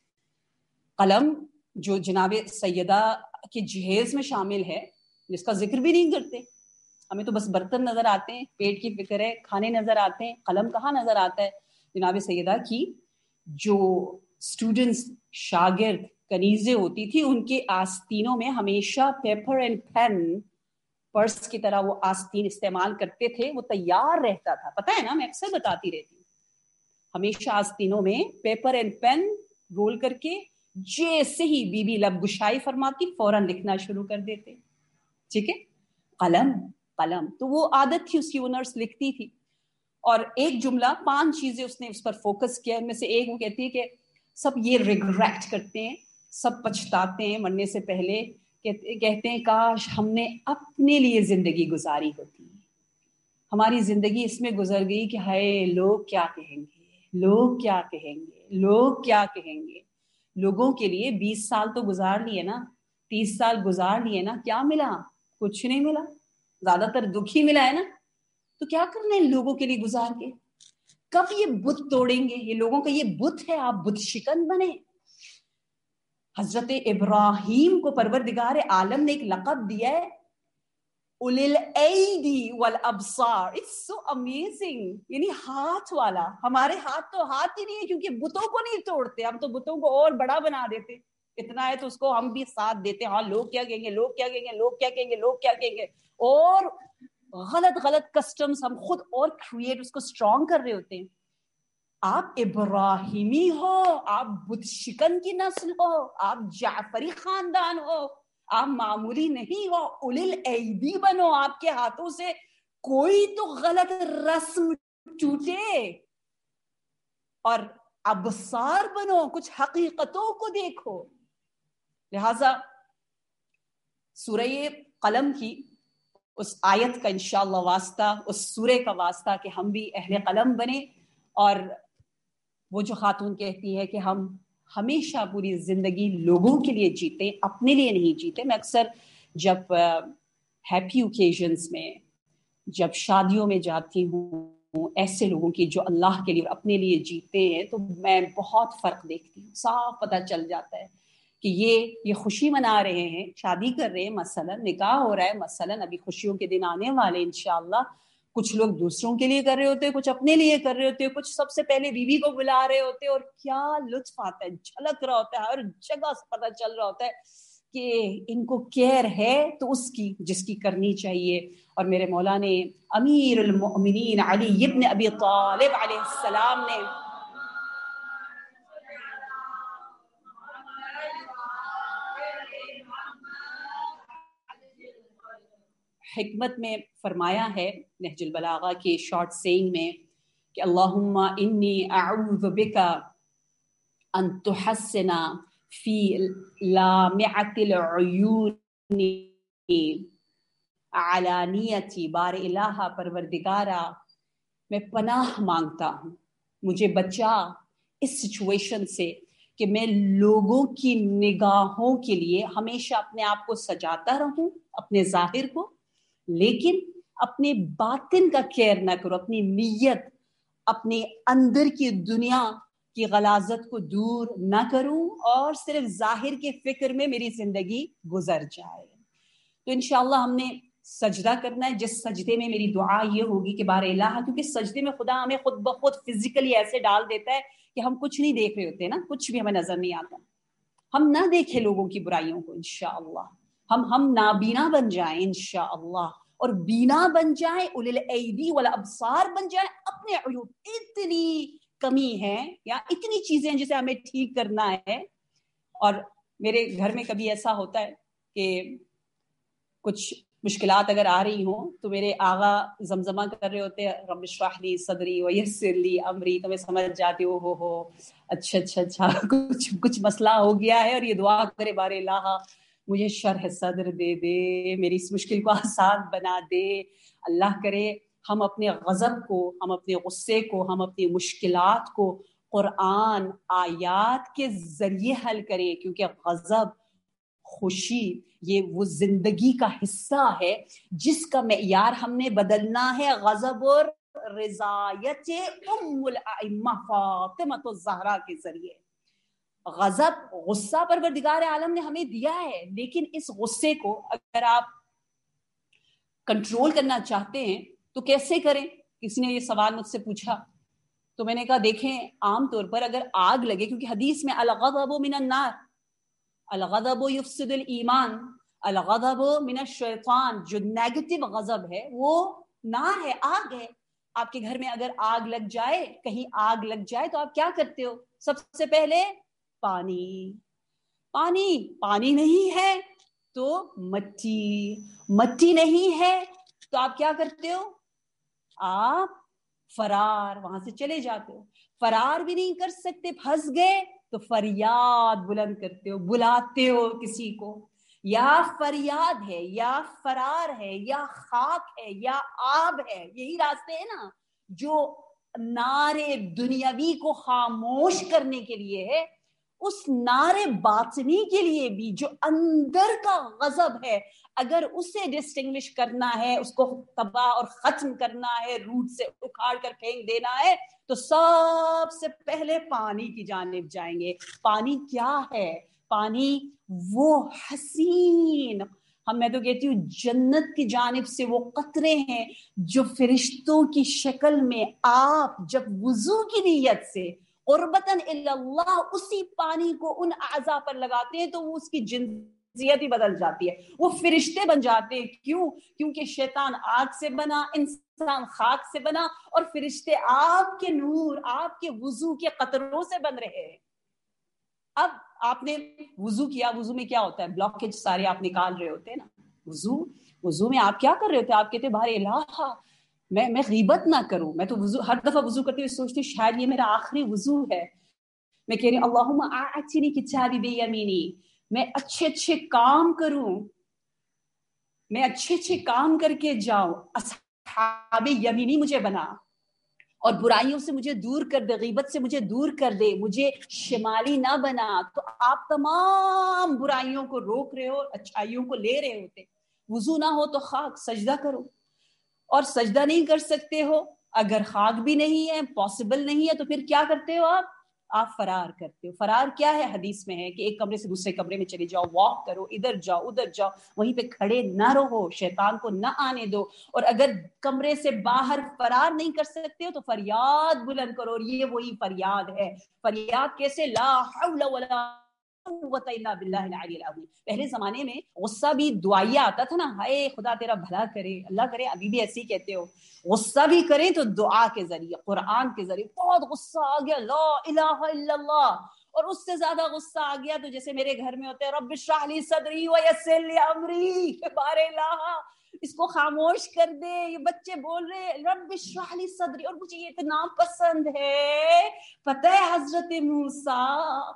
قلم جو جناب سیدہ کے جہیز میں شامل ہے، جس کا ذکر بھی نہیں کرتے. ہمیں تو بس برتن نظر آتے ہیں، پیٹ کی فکر ہے، کھانے نظر آتے ہیں، قلم کہاں نظر آتا ہے. جناب سیدہ کی جو اسٹوڈنٹس، شاگرد، کنیزیں ہوتی تھی، ان کے آستینوں میں ہمیشہ پیپر اینڈ پین، پرس کی طرح وہ آستین استعمال کرتے تھے، وہ تیار رہتا تھا. پتہ ہے نا، میں اکثر بتاتی رہتی ہوں، ہمیشہ آستینوں میں پیپر اینڈ پین رول کر کے جیسے ہی بی بی لب گشائی فرماتی فوراً لکھنا شروع کر دیتے. ٹھیک ہے، قلم قلم تو وہ عادت تھی اس کی، وہ نرس لکھتی تھی. اور ایک جملہ، 5 چیزیں اس نے اس پر فوکس کیا. ان میں سے ایک وہ کہتی ہے کہ سب یہ ریگریٹ کرتے ہیں، سب پچھتاتے ہیں مرنے سے پہلے، کہتے ہیں کاش ہم نے اپنے لیے زندگی گزاری ہوتی، ہماری زندگی اس میں گزر گئی کہ ہائے لوگ کیا کہیں گے، لوگ کیا کہیں گے، لوگ کیا کہیں گے. لوگوں کے لیے 20 سال تو گزار لیے نا، 30 سال گزار لیے نا، کیا ملا؟ کچھ نہیں ملا، زیادہ تر دکھ ہی ملا ہے نا. تو کیا کرنا ہے لوگوں کے لیے گزار کے؟ کب یہ بت توڑیں گے؟ یہ لوگوں کا یہ بت ہے، آپ بت شکن بنے. حضرت ابراہیم کو پروردگار عالم نے ایک لقب دیا ہے، اُولی الایدی والابصار. اٹس سو امیزنگ، یعنی ہاتھ والا. ہمارے ہاتھ تو ہاتھ ہی نہیں ہے، کیونکہ بتوں کو نہیں توڑتے، ہم تو بتوں کو اور بڑا بنا دیتے. اتنا ہے تو اس کو ہم بھی ساتھ دیتے، ہاں لوگ کیا کہیں گے، لوگ کیا کہیں گے، لوگ کیا کہیں گے، لوگ کیا کہیں گے. اور غلط کسٹمز ہم خود اور کریٹ، اس کو اسٹرانگ کر رہے ہوتے ہیں. آپ ابراہیمی ہو، آپ بت شکن کی نسل ہو، آپ جعفری خاندان ہو، آپ معمولی نہیں ہو. اُولی الایدی بنو، آپ کے ہاتھوں سے کوئی تو غلط رسم ٹوٹے. اور ابصار بنو، کچھ حقیقتوں کو دیکھو. لہذا سورہ قلم کی اس آیت کا انشاءاللہ واسطہ، اس سورے کا واسطہ کہ ہم بھی اہل قلم بنے. اور وہ جو خاتون کہتی ہے کہ ہم ہمیشہ پوری زندگی لوگوں کے لیے جیتے، اپنے لیے نہیں جیتے. میں اکثر جب ہیپی اوکیزنز میں، جب شادیوں میں جاتی ہوں، ایسے لوگوں کی جو اللہ کے لیے اپنے لیے جیتے ہیں، تو میں بہت فرق دیکھتی ہوں. صاف پتہ چل جاتا ہے کہ یہ خوشی منا رہے ہیں، شادی کر رہے ہیں، مثلا نکاح ہو رہا ہے، مثلا ابھی خوشیوں کے دن آنے والے انشاءاللہ. کچھ لوگ دوسروں کے لیے کر رہے ہوتے ہیں، کچھ اپنے لیے کر رہے ہوتے ہیں، کچھ سب سے پہلے بیوی کو بلا رہے ہوتے ہیں. اور کیا لطف آتا ہے، جھلک رہا ہوتا ہے، ہر جگہ سے پتہ چل رہا ہوتا ہے کہ ان کو کیئر ہے تو اس کی جس کی کرنی چاہیے. اور میرے مولا نے، امیر المؤمنین علی ابن ابی طالب علیہ السلام نے حکمت میں فرمایا ہے، نہج البلاغہ کی شارٹ سینگ میں، کہ اللہم انی اعوذ بک ان تحسن فی لامعۃ العیون علانیتی. بار الہ، پروردگارا میں پناہ مانگتا ہوں، مجھے بچا اس سچویشن سے کہ میں لوگوں کی نگاہوں کے لیے ہمیشہ اپنے آپ کو سجاتا رہوں، اپنے ظاہر کو، لیکن اپنے باطن کا کیئر نہ کروں، اپنی نیت، اپنے اندر کی دنیا کی غلاظت کو دور نہ کروں، اور صرف ظاہر کے فکر میں میری زندگی گزر جائے. تو انشاءاللہ ہم نے سجدہ کرنا ہے، جس سجدے میں میری دعا یہ ہوگی کہ بار الہ، کیونکہ سجدے میں خدا ہمیں خود بخود فزیکلی ایسے ڈال دیتا ہے کہ ہم کچھ نہیں دیکھ رہے ہوتے نا، کچھ بھی ہمیں نظر نہیں آتا. ہم نہ دیکھیں لوگوں کی برائیوں کو انشاءاللہ، ہم نابینا بن جائیں انشاءاللہ، اور بینا بن جائیں، اُولی الایدی والابصار بن جائیں. اپنے عیوب، اتنی کمی ہے یا اتنی چیزیں جسے ہمیں ٹھیک کرنا ہے. اور میرے گھر میں کبھی ایسا ہوتا ہے کہ کچھ مشکلات اگر آ رہی ہوں تو میرے آغا زمزمہ کر رہے ہوتے ہیں، رب اشرح لی صدری ویسر لی امری، تو میں سمجھ جاتی ہوں ہو اچھا کچھ مسئلہ ہو گیا ہے، اور یہ دعا کرے بار الہ مجھے شرح صدر دے دے، میری اس مشکل کو آسان بنا دے. اللہ کرے ہم اپنے غضب کو، ہم اپنے غصے کو، ہم اپنی مشکلات کو قرآن آیات کے ذریعے حل کریں، کیونکہ غضب، خوشی، یہ وہ زندگی کا حصہ ہے جس کا معیار ہم نے بدلنا ہے. غضب اور رضایت ام الائمہ فاطمہ الزہرا کے ذریعے. غضب غصہ پروردگار عالم نے ہمیں دیا ہے، لیکن اس غصے کو اگر آپ کنٹرول کرنا چاہتے ہیں تو کیسے کریں؟ کسی نے یہ سوال مجھ سے پوچھا تو میں نے کہا دیکھیں، عام طور پر اگر آگ لگے، کیونکہ حدیث میں الغضب من النار، الغضب یفسد الایمان، الغضب من الشیطان، جو نیگیٹو غضب ہے وہ نار ہے، آگ ہے. آپ کے گھر میں اگر آگ لگ جائے، کہیں آگ لگ جائے تو آپ کیا کرتے ہو؟ سب سے پہلے پانی نہیں ہے تو مٹی نہیں ہے تو آپ کیا کرتے ہو؟ آپ فرار، وہاں سے چلے جاتے ہو. فرار بھی نہیں کر سکتے، پھنس گئے تو فریاد بلند کرتے ہو، بلاتے ہو کسی کو، یا فریاد ہے یا فرار ہے یا خاک ہے یا آب ہے. یہی راستے ہیں نا جو نارے دنیاوی کو خاموش کرنے کے لیے ہے. اس نارے باطنی کے لیے بھی جو اندر کا غضب ہے، اگر اسے ڈسٹنگوش کرنا ہے، اس کو تباہ اور ختم کرنا ہے، روٹ سے اکھاڑ کر پھینک دینا ہے، تو سب سے پہلے پانی کی جانب جائیں گے. پانی کیا ہے؟ پانی وہ حسین، میں تو کہتی ہوں جنت کی جانب سے وہ قطرے ہیں جو فرشتوں کی شکل میں آپ جب وضو کی نیت سے قربتاً الی اللہ اسی پانی کو ان اعضاء پر لگاتے ہیں تو وہ اس کی جنسیت ہی بدل جاتی ہے، وہ فرشتے بن جاتے ہیں. کیوں؟ کیونکہ شیطان آگ سے بنا، انسان خاک سے بنا، اور فرشتے آپ کے نور، آپ کے وضو کے قطروں سے بن رہے ہیں. اب آپ نے وضو کیا، وضو میں کیا ہوتا ہے؟ بلاکیج سارے آپ نکال رہے ہوتے ہیں نا. وضو میں آپ کیا کر رہے ہوتے؟ آپ کہتے بھائی الہ میں غیبت نہ کروں. میں تو وضو ہر دفعہ وضو کرتے ہوئے سوچتی شاید یہ میرا آخری وضو ہے. میں کہہ رہی ہوں اللہم اعطنی کتابی بیمینی، میں اچھے کام کروں، میں اچھے کام کر کے جاؤں، اصحاب یمینی مجھے بنا، اور برائیوں سے مجھے دور کر دے، غیبت سے مجھے دور کر دے، مجھے شمالی نہ بنا. تو آپ تمام برائیوں کو روک رہے ہو، اچھائیوں کو لے رہے ہوتے. وضو نہ ہو تو خاک سجدہ کرو، اور سجدہ نہیں کر سکتے ہو، اگر خاک بھی نہیں ہے، پاسبل نہیں ہے، تو پھر کیا کرتے ہو آپ فرار کرتے ہو. فرار کیا ہے؟ حدیث میں ہے کہ ایک کمرے سے دوسرے کمرے میں چلے جاؤ، واک کرو، ادھر جاؤ ادھر جاؤ، وہیں پہ کھڑے نہ رہو، شیطان کو نہ آنے دو. اور اگر کمرے سے باہر فرار نہیں کر سکتے ہو تو فریاد بلند کرو، اور یہ وہی فریاد ہے. فریاد کیسے؟ لا حول ولا قوت الا باللہ العلی العظیم. پہلے زمانے میں غصہ بھی دعائیہ آتا تھا نا، ہائے خدا تیرا بھلا کرے، اللہ کرے. ابھی بھی ایسے ہی کہتے ہو. غصہ بھی کریں تو دعا کے ذریعے، قرآن کے ذریعے. بہت غصہ آ گیا، لا الہ الا اللہ، اور اس سے زیادہ غصہ آ گیا تو جیسے میرے گھر میں ہوتے ہیں رب اشرح لی صدری ویسر لی امری، بار الہ اس کو خاموش کر دے. یہ بچے بول رہے رب اشرح لی صدری، اور مجھے یہ اتنا پسند ہے. پتہ ہے حضرت موسیٰ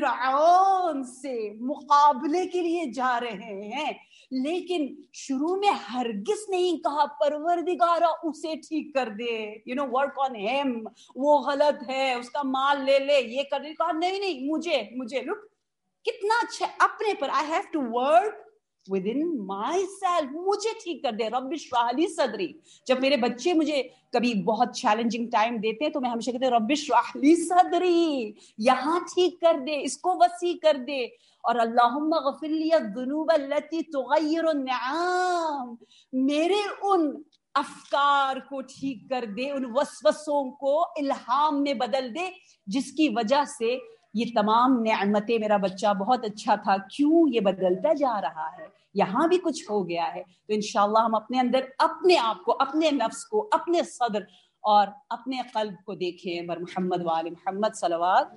فرعون سے مقابلے کے لیے جا رہے ہیں، لیکن شروع میں ہرگز نہیں کہا پروردگارا اسے ٹھیک کر دے، ورک آن ہیم، وہ غلط ہے، اس کا مال لے لے، یہ کر دے. کہا نہیں مجھے لک کتنا اچھا اپنے پر، I have to work within myself، مجھے ٹھیک کر دے. رب اشرح لی صدری. جب میرے بچے مجھے کبھی بہت چیلنجنگ ٹائم دیتے ہیں تو میں ہمیشہ کہتے ہیں رب اشرح لی صدری، یہاں ٹھیک کر دے، اس کو وسیع کر دے. اور اللہم اغفر لی الذنوب التي تغیر النعام، میرے ان افکار کو ٹھیک کر دے، ان وسوسوں کو الہام میں بدل دے جس کی وجہ سے یہ تمام نعمتیں، میرا بچہ بہت اچھا تھا، کیوں یہ بدلتا جا رہا ہے؟ یہاں بھی کچھ ہو گیا ہے. تو انشاءاللہ ہم اپنے اندر اپنے آپ کو، اپنے نفس کو، اپنے صدر اور اپنے قلب کو دیکھیں. بر محمد وآل محمد صلوات.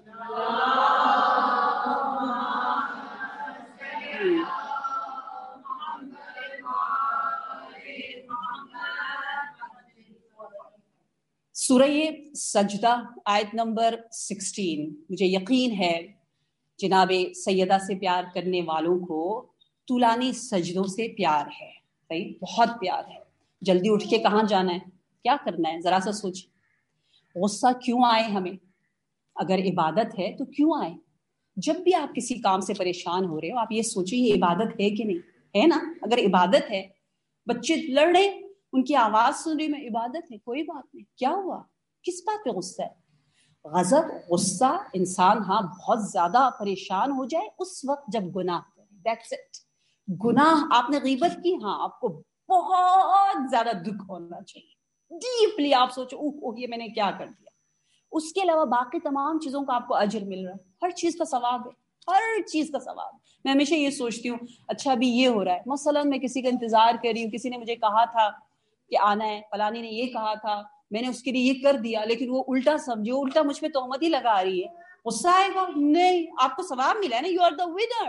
سورہ سجدہ آیت نمبر 16. مجھے یقین ہے جناب سیدہ سے پیار کرنے والوں کو طولانی سجدوں سے پیار ہے، صحیح، بہت پیار ہے. جلدی اٹھ کے کہاں جانا ہے، کیا کرنا ہے، ذرا سا سوچ. غصہ کیوں آئے ہمیں؟ اگر عبادت ہے تو کیوں آئے؟ جب بھی آپ کسی کام سے پریشان ہو رہے ہو آپ یہ سوچیں یہ عبادت ہے کہ نہیں ہے نا. اگر عبادت ہے، بچے لڑ رہے ان کی آواز سن رہی میں عبادت ہے، کوئی بات نہیں، کیا ہوا، کس بات پہ غصہ ہے؟ غضب غصہ انسان ہاں بہت زیادہ پریشان ہو جائے اس وقت جب گناہ کرے، دیٹس اٹ. گناہ آپ نے غیبت کی، ہاں آپ کو بہت زیادہ دکھ ہونا چاہیے، ڈیپلی آپ سوچو اوہ یہ میں نے کیا کر دیا. اس کے علاوہ باقی تمام چیزوں کا آپ کو اجر مل رہا ہے، ہر چیز کا ثواب ہے، ہر چیز کا ثواب. میں ہمیشہ یہ سوچتی ہوں اچھا ابھی یہ ہو رہا ہے، مثلا میں کسی کا انتظار کر رہی ہوں، کسی نے مجھے کہا تھا کہ آنا ہے، فلانی نے یہ کہا تھا، میں نے اس کے لیے یہ کر دیا، لیکن وہ الٹا سمجھو، الٹا مجھ پہ تہمت ہی لگا رہی ہے، غصہ آئے گا؟ نہیں، آپ کو ثواب ملا ہے نا، یو آر دا ونر،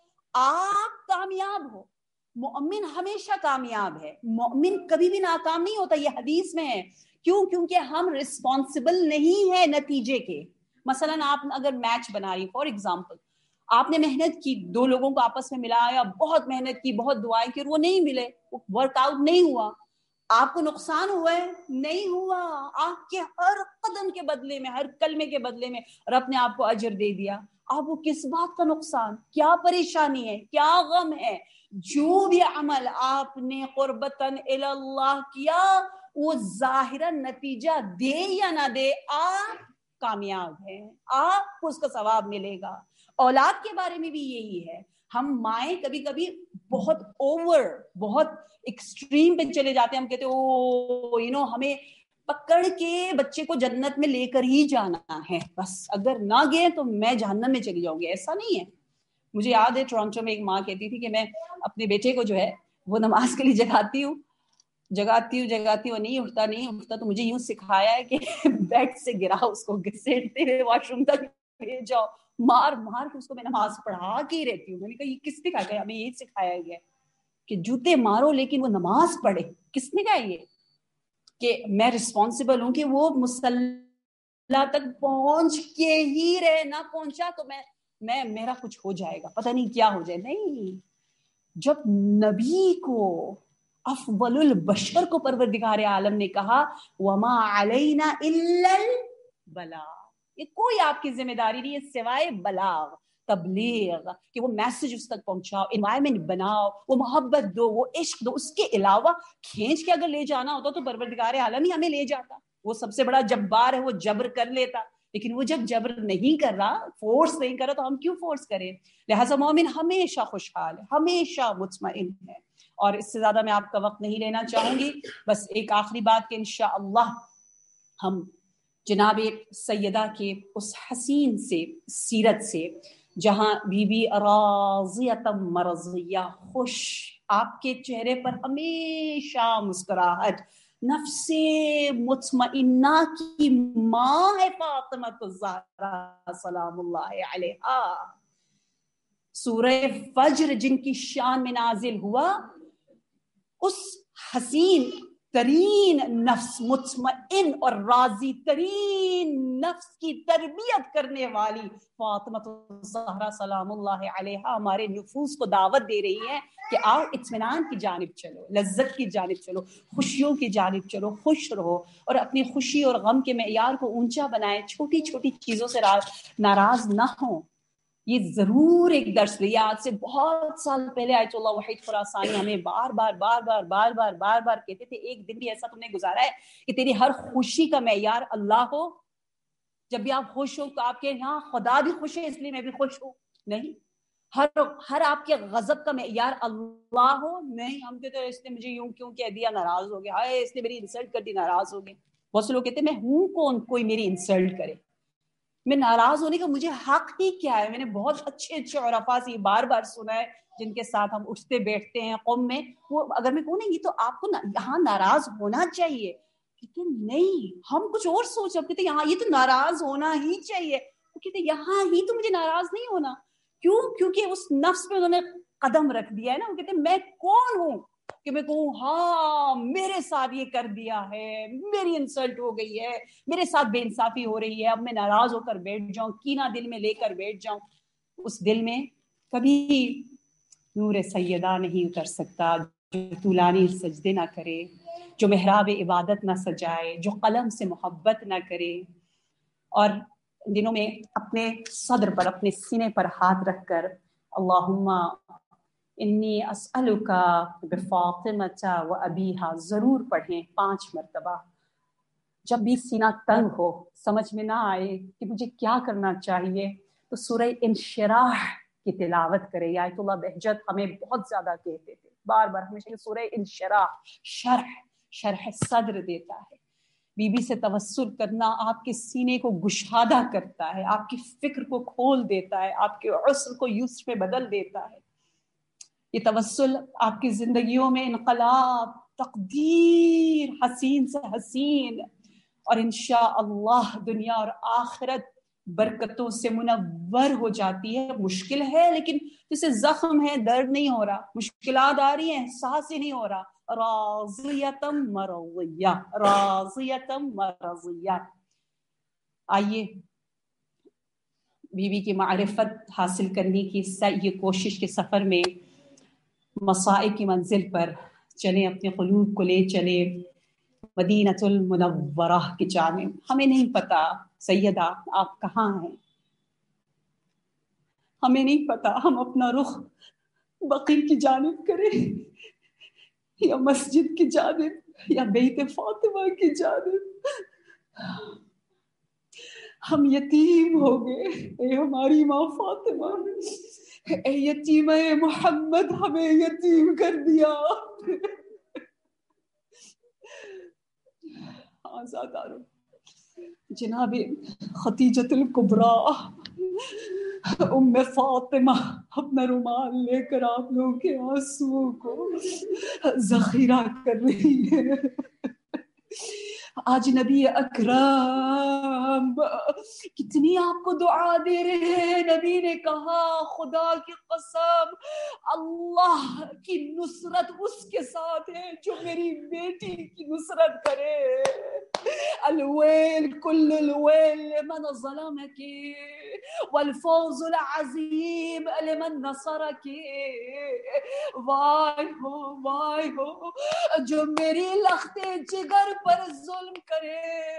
آپ کامیاب ہو. مومن ہمیشہ کامیاب ہے، مومن کبھی بھی ناکام نہیں ہوتا، یہ حدیث میں ہے. کیوں؟ کیونکہ ہم رسپانسبل نہیں ہے نتیجے کے. مثلا آپ اگر میچ بنا رہی، فار ایگزامپل آپ نے محنت کی، دو لوگوں کو آپس میں ملایا، بہت محنت کی، بہت دعائیں کی، وہ نہیں ملے، وہ ورک آؤٹ نہیں ہوا، آپ کو نقصان ہوا ہے؟ نہیں ہوا. آپ کے ہر قدم کے بدلے میں، ہر کلمے کے بدلے میں رب نے آپ کو اجر دے دیا. آپ کو کس بات کا نقصان، کیا پریشانی ہے، کیا غم ہے؟ جو بھی عمل آپ نے قربتاً الی اللہ کیا، وہ ظاہراً نتیجہ دے یا نہ دے آپ کامیاب ہیں، آپ کو اس کا ثواب ملے گا. اولاد کے بارے میں بھی یہی ہے. ہم مائیں کبھی کبھی بہت اوور، بہت ایکسٹریم پہ چلے جاتے ہیں، ہم کہتے او ہمیں پکڑ کے بچے کو جنت میں لے کر ہی جانا ہے، بس اگر نہ گئے تو میں جہنم میں چلی جاؤں گی. ایسا نہیں ہے. مجھے یاد ہے ٹورانٹو میں ایک ماں کہتی تھی کہ میں اپنے بیٹے کو جو ہے وہ نماز کے لیے جگاتی ہوں نہیں اٹھتا تو مجھے یوں سکھایا ہے کہ بیڈ سے گرا اس کو گھسیٹتے ہوئے واش روم تک لے جاؤ، مار مار کے اس کو میں نماز پڑھا کے ہی رہتی ہوں. میں نے کہا یہ کس نے کہا؟ ہمیں یہی سکھایا گیا کہ جوتے مارو لیکن وہ نماز پڑھے. کس نے کہا یہ کہ میں رسپانسبل ہوں کہ وہ مصلی تک پہنچ کے ہی رہے، نہ پہنچا تو میں میرا کچھ ہو جائے گا، پتہ نہیں کیا ہو جائے. نہیں، جب نبی کو، افضل البشر کو پروردگار عالم نے کہا وما علینا الا البلاغ، یہ کوئی آپ کی ذمہ داری نہیں ہے سوائے بلاغ، تبلیغ، کہ وہ میسج اس تک پہنچاؤ، انوائرمنٹ بناؤ، وہ محبت دو، وہ عشق دو. اس کے علاوہ کھینچ کے اگر لے جانا ہوتا تو پروردگار عالم ہی ہمیں لے جاتا. وہ سب سے بڑا جبار ہے، وہ جبر کر لیتا، لیکن وہ جب جبر نہیں کر رہا، فورس نہیں کر رہا، تو ہم کیوں فورس کریں؟ لہٰذا مومن ہمیشہ خوشحال ہے، ہمیشہ مطمئن ہے. اور اس سے زیادہ میں آپ کا وقت نہیں لینا چاہوں گی، بس ایک آخری بات کہ انشاءاللہ ہم جناب سیدہ کے اس حسین سے سیرت سے، جہاں بی بی راضیۃ مرضیہ، خوش، آپ کے چہرے پر ہمیشہ مسکراہٹ، نفس مطمئنہ کی ماں ہے فاطمہ الزہرا سلام اللہ علیہا. سورہ فجر جن کی شان میں نازل ہوا، اس حسین ترین نفس، مطمئن اور راضی ترین نفس کی تربیت کرنے والی فاطمہ الزہرا سلام اللہ علیہا ہمارے نفوس کو دعوت دے رہی ہے کہ آؤ اطمینان کی جانب چلو، لذت کی جانب چلو، خوشیوں کی جانب چلو، خوش رہو اور اپنی خوشی اور غم کے معیار کو اونچا بنائیں، چھوٹی چھوٹی چیزوں سے ناراض نہ ہوں. یہ ضرور ایک درس لیا. آج سے بہت سال پہلے آیت اللہ وحید خراسانی ہمیں بار بار کہتے تھے ایک دن بھی ایسا تم نے گزارا ہے کہ تیری ہر خوشی کا معیار اللہ ہو؟ جب بھی آپ خوش ہو تو آپ کے یہاں خدا بھی خوش ہے اس لیے میں بھی خوش ہوں؟ نہیں. ہر آپ کے غضب کا معیار اللہ ہو؟ نہیں. ہم کہتے ہیں اس نے مجھے یوں کیوں کہہ دیا، ناراض ہو گیا، ہائے اس نے میری انسلٹ کر دی، ناراض ہو گئے. بہت سے لوگ کہتے ہیں میں ہوں کون کوئی میری انسلٹ کرے، میں ناراض ہونے کا مجھے حق ہی کیا ہے؟ میں نے بہت اچھے عرفاء سے بار بار سنا ہے جن کے ساتھ ہم اٹھتے بیٹھتے ہیں قوم میں، وہ اگر میں کہوں نا یہ تو آپ کو یہاں ناراض ہونا چاہیے، کہتے نہیں ہم کچھ اور سوچ رہے، کہتے یہاں یہ تو ناراض ہونا ہی چاہیے، وہ کہتے یہاں ہی تو مجھے ناراض نہیں ہونا. کیوں؟ کیونکہ اس نفس پہ انہوں نے قدم رکھ دیا ہے نا. وہ کہتے میں کون ہوں کہ میں کہوں ہاں میرے ساتھ یہ کر دیا ہے، میری انسلٹ ہو گئی ہے، میرے ساتھ بے انصافی ہو رہی ہے، اب میں ناراض ہو کر بیٹھ جاؤں، کینہ دل میں لے کر بیٹھ جاؤں. اس دل میں کبھی نور سیدہ نہیں اتر سکتا جو طولانی سجدے نہ کرے، جو محراب عبادت نہ سجائے، جو قلم سے محبت نہ کرے، اور دنوں میں اپنے صدر پر، اپنے سینے پر ہاتھ رکھ کر اللہم انی اسألک بفاطمۃ و ابیہا ضرور پڑھیں 5 مرتبہ. جب بھی سینہ تنگ ہو، سمجھ میں نہ آئے کہ مجھے کیا کرنا چاہیے، تو سورہ انشراح کی تلاوت کرے. آیت اللہ بہجت ہمیں بہت زیادہ کہتے تھے، بار بار ہمیشہ سورہ انشراح شرح صدر دیتا ہے. بی بی سے توسل کرنا آپ کے سینے کو گشادہ کرتا ہے، آپ کی فکر کو کھول دیتا ہے، آپ کے عسر کو یسر میں بدل دیتا ہے. یہ توسل آپ کی زندگیوں میں انقلاب، تقدیر حسین سے حسین، اور انشاءاللہ دنیا اور آخرت برکتوں سے منور ہو جاتی ہے. مشکل ہے لیکن جسے زخم ہے، درد نہیں ہو رہا، مشکلات آ رہی ہیں، احساس ہی نہیں ہو رہا. راضیتم مرضیہ، راضیتم مرضیہ. آئیے بی بی کی معرفت حاصل کرنے کی یہ کوشش کے سفر میں مصائب کی منزل پر چلیں، اپنے قلوب کو لے چلیں مدینۃ المنورہ کی جانب. ہمیں نہیں پتا سیدہ آپ کہاں ہیں، ہمیں نہیں پتا ہم اپنا رخ بقیع کی جانب کریں یا مسجد کی جانب یا بیت فاطمہ کی جانب. ہم یتیم ہو گئے، اے ہماری ماں فاطمہ، اے یتیمہ محمد ہمیں یتیم کر دیا. آزاد آرو جناب خدیجۃ الکبریٰ ام فاطمہ اپنا رومال لے کر آپ لوگوں کے آنسوؤں کو ذخیرہ کر رہی ہے. آج نبی اکرم کتنی آپ کو دعا دے رہے ہیں. نبی نے کہا خدا کی قسم اللہ کی نصرت اس کے ساتھ ہے جو میری بیٹی کی نصرت کرے. الویل کل الویل لمن ظلمك والفوز العظیم لمن نصرك. وائے ہو جو میری لخت جگر پر ظلم کرے،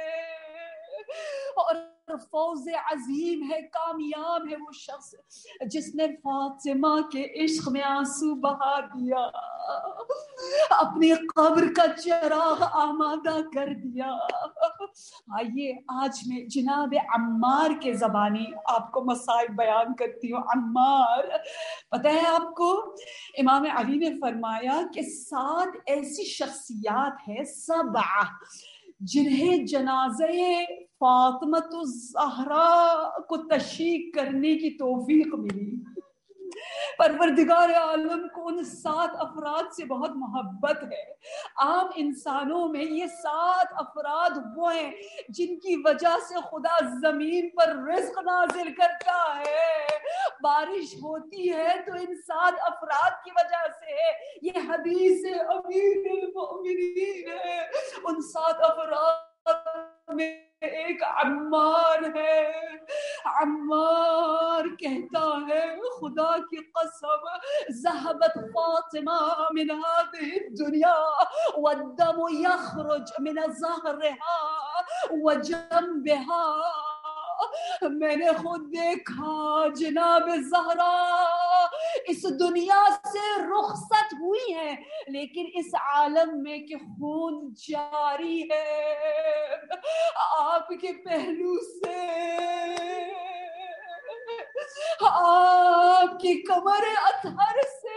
اور فوز عظیم ہے، کامیاب ہے وہ شخص جس نے فاطمہ کے عشق میں آنسو بہا دیا، اپنی قبر کا چراغ آمادہ کر دیا. آئیے آج میں جناب عمار کے زبانی آپ کو مصائب بیان کرتی ہوں. عمار، پتہ ہے آپ کو امام علی نے فرمایا کہ 7 ایسی شخصیات ہیں، 7 جنہیں جنازے فاطمۃ الزہرا کو تشییع کرنے کی توفیق ملی. پروردگار عالم کو ان 7 افراد سے بہت محبت ہے. عام انسانوں میں یہ 7 افراد وہ ہیں جن کی وجہ سے خدا زمین پر رزق نازل کرتا ہے. بارش ہوتی ہے تو ان 7 افراد کی وجہ سے ہے. یہ حدیث امیر المؤمنین ہے. ان 7 افراد میں ایک عمار ہے. عمار کہتا ہے خدا کی قسم ذهبت فاطمہ من هذه الدنيا والدم يخرج من ظهرها وجنبها. میں نے خود دیکھا جناب زہرا اس دنیا سے رخصت ہوئی ہے، لیکن اس عالم میں کہ خون جاری ہے آپ کے پہلو سے، آپ کی کمر اطہر سے.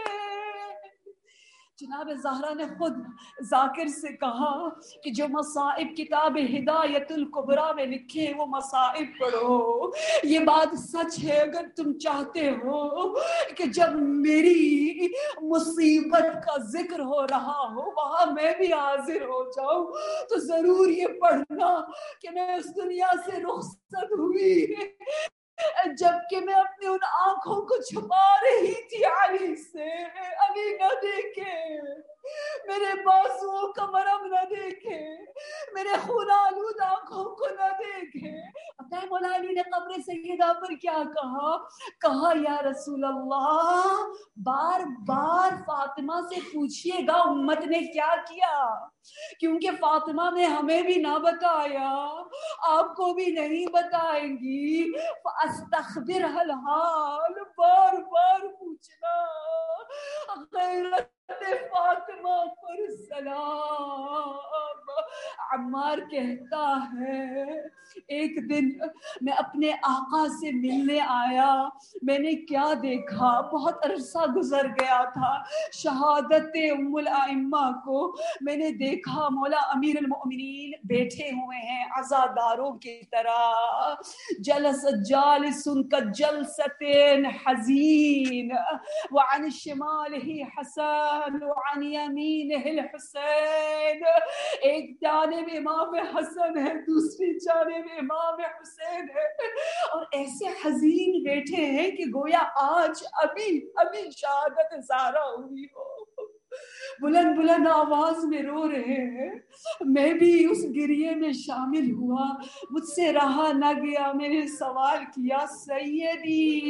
جناب زہرا نے خود ذاکر سے کہا کہ جو مصائب کتاب ہدایت الکبریٰ میں لکھے وہ مصائب پڑھو. یہ بات سچ ہے، اگر تم چاہتے ہو کہ جب میری مصیبت کا ذکر ہو رہا ہو وہاں میں بھی حاضر ہو جاؤں تو ضرور یہ پڑھنا کہ میں اس دنیا سے رخصت ہوئی جبکہ میں اپنی ان آنکھوں کو چھپا رہی تھی علی سے. علی نہ دیکھے، میرے بازوؤں کا مرم نہ دیکھے، میرے خون آلود آنکھوں کو نہ دیکھے. پتہ ہے مولا علی نے قبر سیدہ پر کیا کہا یا رسول اللہ بار بار فاطمہ سے پوچھئے گا امت نے کیا کیا، کیونکہ فاطمہ نے ہمیں بھی نہ بتایا، آپ کو بھی نہیں بتائیں گی. فاستخبرها الحال، بار بار پوچھنا غیرت فاطمہ پر سلام. عمار کہتا ہے ایک دن میں اپنے آقا سے ملنے آیا, میں نے کیا دیکھا, بہت عرصہ گزر گیا تھا شہادت ام الائمہ کو. میں نے دیکھا مولا امیر المؤمنین بیٹھے ہوئے ہیں عزاداروں کی طرح, جلس جالس کجلسۃ حزین, وعن شمالہ حسن وعن یمینہ الحسین. ایک جانب امام حسن ہے, دوسری جانب امام حسین ہے, اور ایسے حزین بیٹھے ہیں کہ گویا آج ابھی شہادت زہرا ہوئی ہو. بلند بلند آواز میں رو رہے ہیں. میں بھی اس گریے میں شامل ہوا, مجھ سے رہا نہ گیا, میں نے سوال کیا سیدی,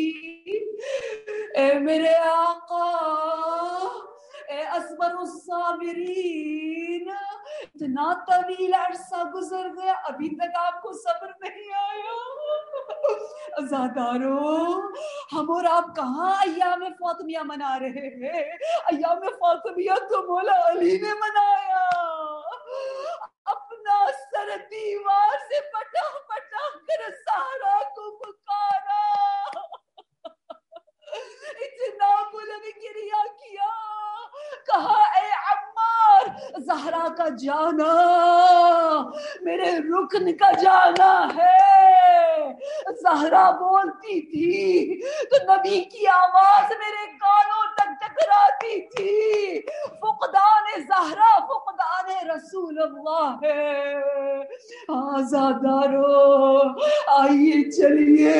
اے میرے آقا, اے اصبر الصابرین, اتنا طویل عرصہ گزر گیا ابھی تک آپ کو صبر نہیں آیا. عزادارو, ہم اور آپ کہاں ایام فاطمیہ منا رہے ہیں, ایام فاطمیہ تو مولا علی نے منایا. اپنا سر دیوار سے پٹا کر سہرا کو پکارا, اتنا بلند گریہ کیا, کہا اے عمار, زہرا کا جانا میرے رکن کا جانا ہے. زہرا بولتی تھی تو نبی کی آواز میرے کانوں تک ٹکراتی تھی. فقدان زہرا فقدان رسول اللہ ہے. آزادارو, آئیے چلیے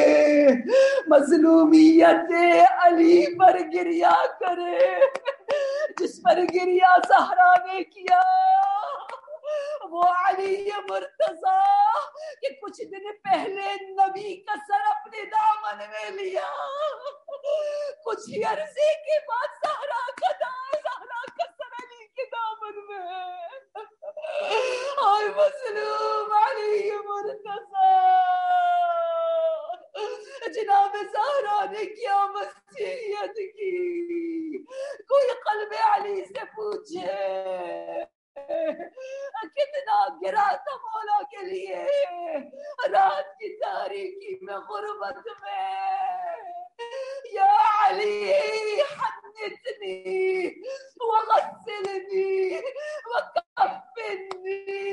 مظلومیت علی پر گریہ کرے, جس پر گریہ زہرا نے کیا وہ علی مرتضیٰ کہ کچھ دن پہلے نبی کا سر اپنے دامن میں لیا, کچھ ہی عرصے کے بعد زہرا کا سر علی کے دامن میں. اور مظلوم علی مرتضیٰ, جناب زہرا نے کیا وصیت کی, کوئی قلب علی سے پوچھے کتنا گرا تھا مولا کے لیے رات کی تاریکی میں غربت میں. یا علی حنتنی وغسلنی وکفنی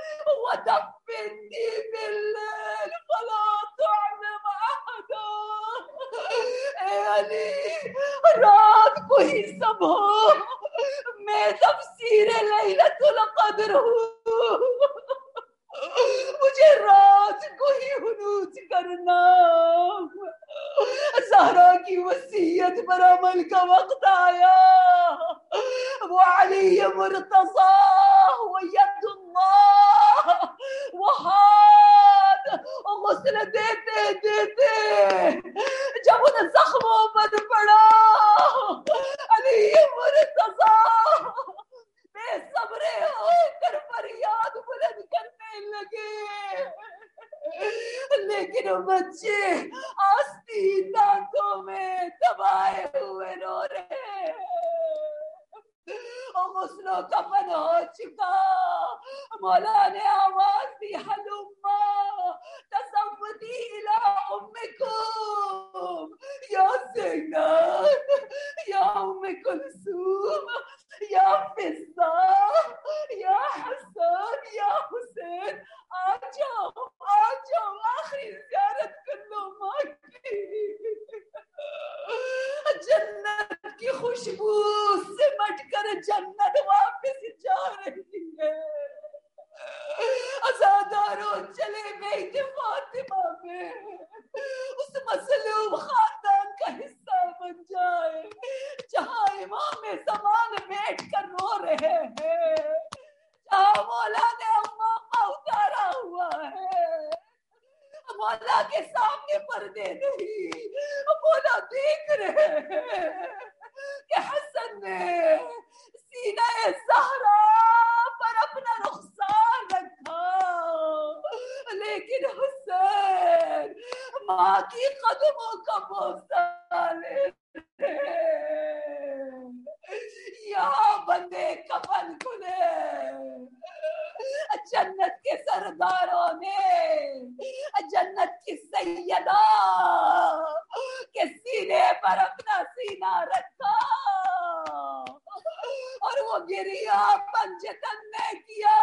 ودفنی باللیل فلا تعلم احدا. اے علی, رات کو ہی سب ہو, میں تفسیر لیلۃ القدر ہوں, مجھے رات کو ہی حنوط کرنا. زہرا کی وصیت پر عمل کا وقت آیا. وہ علی مرتضیٰ وید اللہ وہ ہاتھ غسل دیتے جب ان زخموں پر پڑا, علی مرتضیٰ بے صبرے ہو کر فریاد بلند کرنے لگے, لیکن بچے آستین دانتوں میں دبائے ہوئے رو رہے. غسل و کفن ہو چکا, مولا نے آواز دی حلما تصوتی الی امکم یا زینب یا ام کلثوم یا فضہ یا حسن یا حسین, آ جاؤ آخری زیارت کر لو ماں کی. جنت کی خوشبو سمٹ کر جنت واپس جا رہی ہے. عزاداروں چلے بیت فاطمہ میں اس مظلوم خاندان کا حصہ بن جائے جہاں امام زمان بیٹھ کر رو رہے ہیں, جہاں مولا نے اماں کا اتارا ہوا ہے. مولا کے سامنے پردے نہیں, مولا دیکھ رہے ہیں کہ حسن نے سینہ زہرا پر اپنا رخسار رکھا, لیکن حسین ماں کی قدموں کا بوسہ لے رہے. کفن کھلے، جنت کے سرداروں نے جنت کی سیدہ کے سینے پر اپنا سینہ رکھا اور وہ گریا پنجتن نے کیا،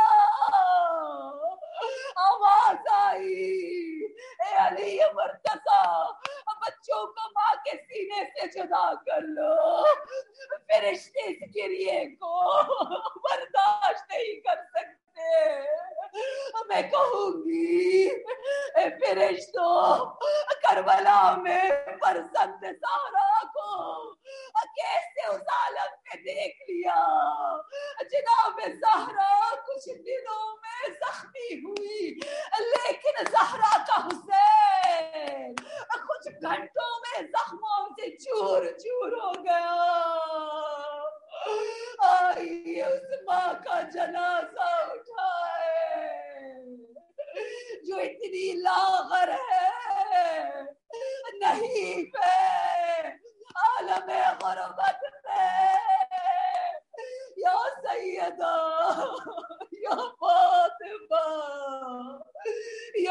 آواز آئی اے علی مرتضی بچوں کو ماں کے سینے سے جدا کر لو، فرشتے اس گریے کو برداشت نہیں کر سکتے، میں کہوں گی اے فرشتوں کربلا میں فرزند زہرا کو کیسے اس عالم میں دیکھ لیا، جناب زہرا کچھ دنوں میں زخمی ہوئی لیکن زہرا کا حسین کچھ گھنٹوں میں زخموں سے چور چور ہو گیا۔ آئیے اس ماں کا جنازہ اٹھائے جو اتنی لاغر ہے، نہیں پہ